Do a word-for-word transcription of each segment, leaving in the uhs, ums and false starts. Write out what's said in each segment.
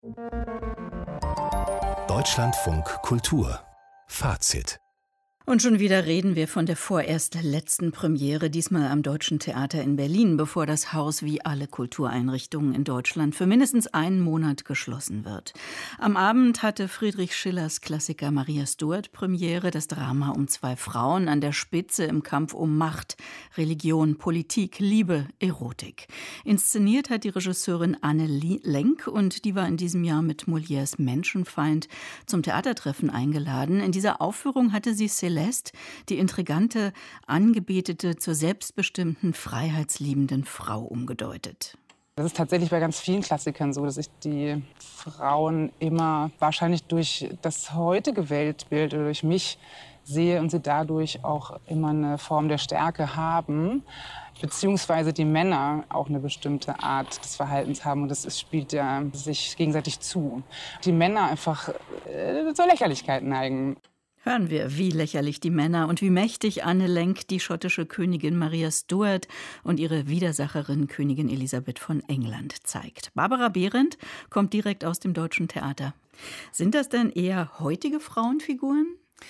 Deutschlandfunk Kultur Fazit. Und schon wieder reden wir von der vorerst letzten Premiere, diesmal am Deutschen Theater in Berlin, bevor das Haus wie alle Kultureinrichtungen in Deutschland für mindestens einen Monat geschlossen wird. Am Abend hatte Friedrich Schillers Klassiker Maria Stuart Premiere, das Drama um zwei Frauen an der Spitze im Kampf um Macht, Religion, Politik, Liebe, Erotik. Inszeniert hat die Regisseurin Anne Lenk und die war in diesem Jahr mit Molières Menschenfeind zum Theatertreffen eingeladen. In dieser Aufführung hatte sie Celeste, die intrigante Angebetete zur selbstbestimmten, freiheitsliebenden Frau umgedeutet. Das ist tatsächlich bei ganz vielen Klassikern so, dass ich die Frauen immer wahrscheinlich durch das heutige Weltbild oder durch mich sehe und sie dadurch auch immer eine Form der Stärke haben, beziehungsweise die Männer auch eine bestimmte Art des Verhaltens haben und das ist, spielt ja sich gegenseitig zu. Die Männer einfach äh, zur Lächerlichkeit neigen. Hören wir, wie lächerlich die Männer und wie mächtig Anne Lenk die schottische Königin Maria Stuart und ihre Widersacherin Königin Elisabeth von England zeigt. Barbara Behrendt kommt direkt aus dem Deutschen Theater. Sind das denn eher heutige Frauenfiguren?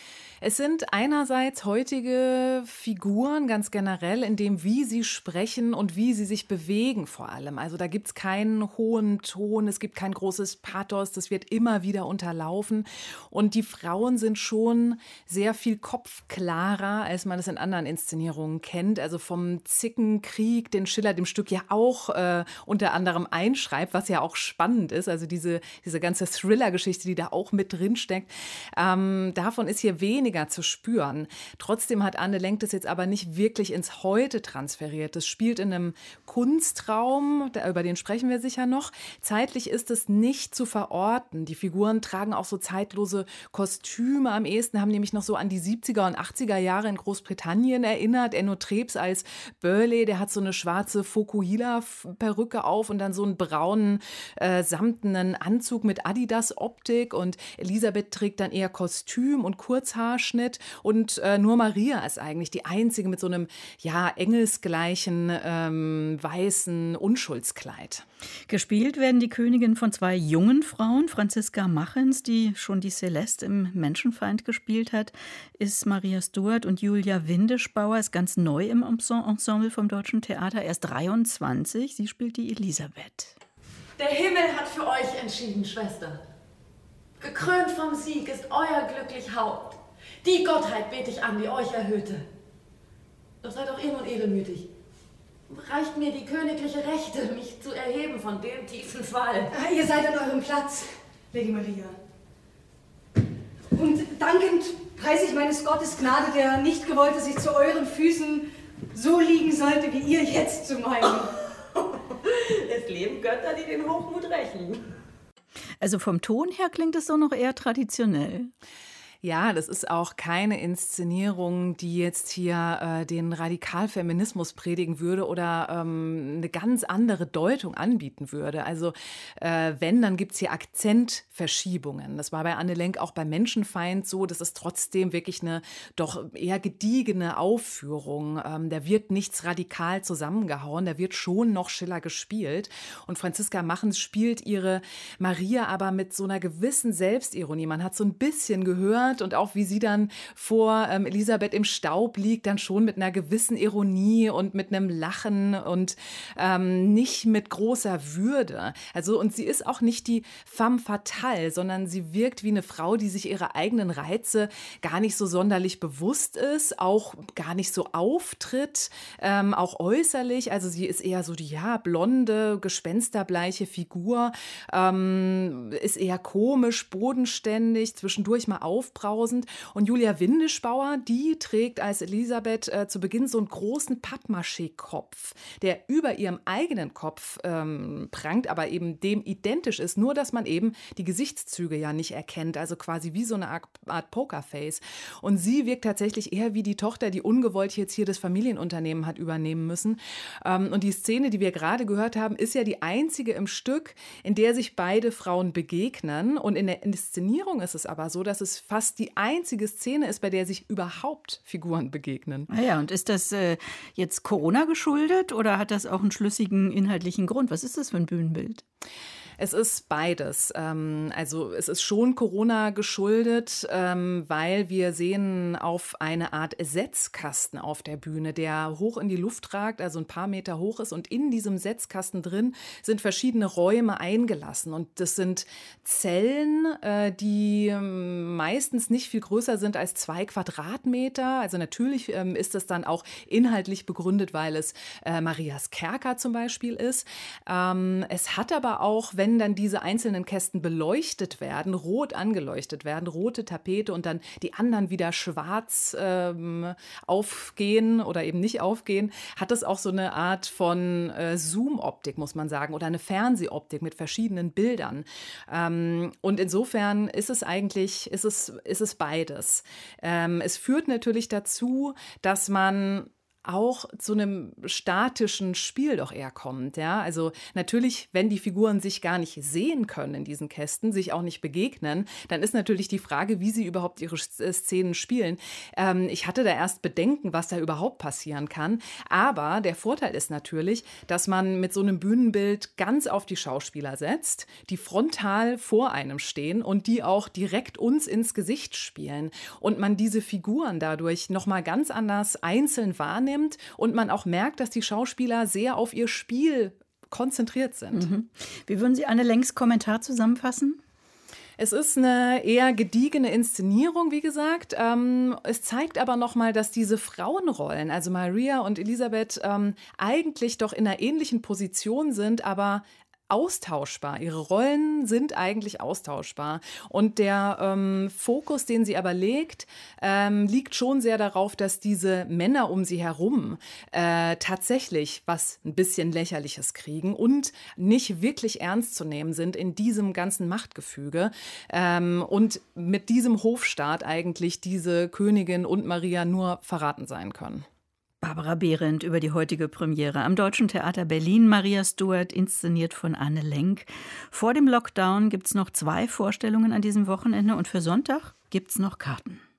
Es sind einerseits heutige Figuren ganz generell, in dem, wie sie sprechen und wie sie sich bewegen vor allem. Also da gibt es keinen hohen Ton, es gibt kein großes Pathos, das wird immer wieder unterlaufen. Und die Frauen sind schon sehr viel kopfklarer, als man es in anderen Inszenierungen kennt. Also vom Zickenkrieg, den Schiller dem Stück ja auch äh, unter anderem einschreibt, was ja auch spannend ist. Also diese, diese ganze Thriller-Geschichte, die da auch mit drin steckt. Ähm, davon ist hier wenig zu spüren. Trotzdem hat Anne Lenk das jetzt aber nicht wirklich ins Heute transferiert. Das spielt in einem Kunstraum, über den sprechen wir sicher noch. Zeitlich ist es nicht zu verorten. Die Figuren tragen auch so zeitlose Kostüme. Am ehesten haben nämlich noch so an die siebziger und achtziger Jahre in Großbritannien erinnert. Enno Trebs als Burley, der hat so eine schwarze Fokuhila-Perücke auf und dann so einen braunen, äh, samtenen Anzug mit Adidas-Optik und Elisabeth trägt dann eher Kostüm und Kurzhaar. Und äh, nur Maria ist eigentlich die einzige mit so einem ja engelsgleichen ähm, weißen Unschuldskleid. Gespielt werden die Königin von zwei jungen Frauen. Franziska Machens, die schon die Celeste im Menschenfeind gespielt hat, ist Maria Stuart und Julia Windischbauer ist ganz neu im Ensemble vom Deutschen Theater, erst dreiundzwanzig. Sie spielt die Elisabeth. Der Himmel hat für euch entschieden, Schwester. Gekrönt vom Sieg ist euer glücklich Haupt. Die Gottheit bete ich an, die euch erhöhte. Doch seid auch ihr nun edelmütig. Reicht mir die königliche Rechte, mich zu erheben von dem tiefen Fall. Ah, ihr seid an eurem Platz, Lady Maria. Und dankend preise ich meines Gottes Gnade, der nicht gewollt, dass ich zu euren Füßen so liegen sollte, wie ihr jetzt zu meinen. Es leben Götter, die den Hochmut rächen. Also vom Ton her klingt es so noch eher traditionell. Ja, das ist auch keine Inszenierung, die jetzt hier äh, den Radikalfeminismus predigen würde oder ähm, eine ganz andere Deutung anbieten würde. Also äh, wenn, dann gibt es hier Akzentverschiebungen. Das war bei Anne Lenk auch bei Menschenfeind so. Das ist trotzdem wirklich eine doch eher gediegene Aufführung. Ähm, da wird nichts radikal zusammengehauen, da wird schon noch Schiller gespielt. Und Franziska Machens spielt ihre Maria aber mit so einer gewissen Selbstironie. Man hat so ein bisschen gehört, und auch wie sie dann vor ähm, Elisabeth im Staub liegt, dann schon mit einer gewissen Ironie und mit einem Lachen und ähm, nicht mit großer Würde. Also und sie ist auch nicht die femme fatale, sondern sie wirkt wie eine Frau, die sich ihrer eigenen Reize gar nicht so sonderlich bewusst ist, auch gar nicht so auftritt, ähm, auch äußerlich. Also sie ist eher so die ja blonde, gespensterbleiche Figur, ähm, ist eher komisch, bodenständig, zwischendurch mal aufbrausend. Und Julia Windischbauer, die trägt als Elisabeth äh, zu Beginn so einen großen Pappmaché-Kopf, der über ihrem eigenen Kopf ähm, prangt, aber eben dem identisch ist, nur dass man eben die Gesichtszüge ja nicht erkennt, also quasi wie so eine Art, Art Pokerface. Und sie wirkt tatsächlich eher wie die Tochter, die ungewollt jetzt hier das Familienunternehmen hat übernehmen müssen. Ähm, und die Szene, die wir gerade gehört haben, ist ja die einzige im Stück, in der sich beide Frauen begegnen. Und in der Inszenierung ist es aber so, dass es fast die einzige Szene ist, bei der sich überhaupt Figuren begegnen. Ah ja, und ist das äh, jetzt Corona geschuldet oder hat das auch einen schlüssigen inhaltlichen Grund? Was ist das für ein Bühnenbild? Es ist beides. Also es ist schon Corona geschuldet, weil wir sehen auf eine Art Setzkasten auf der Bühne, der hoch in die Luft ragt, also ein paar Meter hoch ist. Und in diesem Setzkasten drin sind verschiedene Räume eingelassen. Und das sind Zellen, die meistens nicht viel größer sind als zwei Quadratmeter. Also natürlich ist es dann auch inhaltlich begründet, weil es Marias Kerker zum Beispiel ist. Es hat aber auch, wenn dann diese einzelnen Kästen beleuchtet werden, rot angeleuchtet werden, rote Tapete und dann die anderen wieder schwarz ähm, aufgehen oder eben nicht aufgehen, hat es auch so eine Art von äh, Zoom-Optik, muss man sagen, oder eine Fernsehoptik mit verschiedenen Bildern. Ähm, und insofern ist es eigentlich, ist es, ist es beides. Ähm, es führt natürlich dazu, dass man auch zu einem statischen Spiel doch eher kommt. Ja? Also natürlich, wenn die Figuren sich gar nicht sehen können in diesen Kästen, sich auch nicht begegnen, dann ist natürlich die Frage, wie sie überhaupt ihre Szenen spielen. Ähm, ich hatte da erst Bedenken, was da überhaupt passieren kann. Aber der Vorteil ist natürlich, dass man mit so einem Bühnenbild ganz auf die Schauspieler setzt, die frontal vor einem stehen und die auch direkt uns ins Gesicht spielen. Und man diese Figuren dadurch nochmal ganz anders einzeln wahrnimmt und man auch merkt, dass die Schauspieler sehr auf ihr Spiel konzentriert sind. Mhm. Wie würden Sie Anne Lenks Kommentar zusammenfassen? Es ist eine eher gediegene Inszenierung, wie gesagt. Ähm, es zeigt aber nochmal, dass diese Frauenrollen, also Maria und Elisabeth, ähm, eigentlich doch in einer ähnlichen Position sind, aber austauschbar. Ihre Rollen sind eigentlich austauschbar. Und der ähm, Fokus, den sie aber legt, ähm, liegt schon sehr darauf, dass diese Männer um sie herum äh, tatsächlich was ein bisschen Lächerliches kriegen und nicht wirklich ernst zu nehmen sind in diesem ganzen Machtgefüge. Ähm, und mit diesem Hofstaat eigentlich diese Königin und Maria nur verraten sein können. Barbara Behrendt über die heutige Premiere am Deutschen Theater Berlin. Maria Stuart, inszeniert von Anne Lenk. Vor dem Lockdown gibt es noch zwei Vorstellungen an diesem Wochenende und für Sonntag gibt es noch Karten.